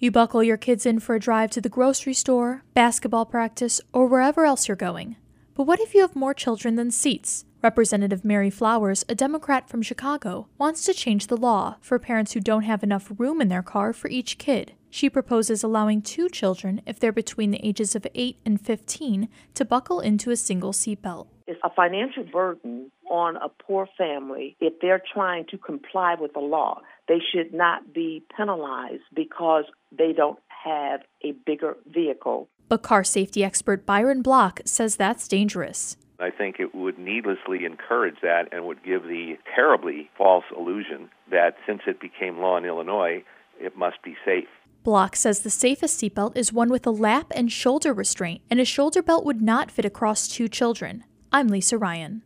You buckle your kids in for a drive to the grocery store, basketball practice, or wherever else you're going. But what if you have more children than seats? Representative Mary Flowers, a Democrat from Chicago, wants to change the law for parents who don't have enough room in their car for each kid. She proposes allowing 2 children, if they're between the ages of 8 and 15, to buckle into a single seatbelt. It's a financial burden on a poor family if they're trying to comply with the law. They should not be penalized because they don't have a bigger vehicle. But car safety expert Byron Block says that's dangerous. I think it would needlessly encourage that and would give the terribly false illusion that since it became law in Illinois, it must be safe. Block says the safest seatbelt is one with a lap and shoulder restraint, and a shoulder belt would not fit across 2 children. I'm Lisa Ryan.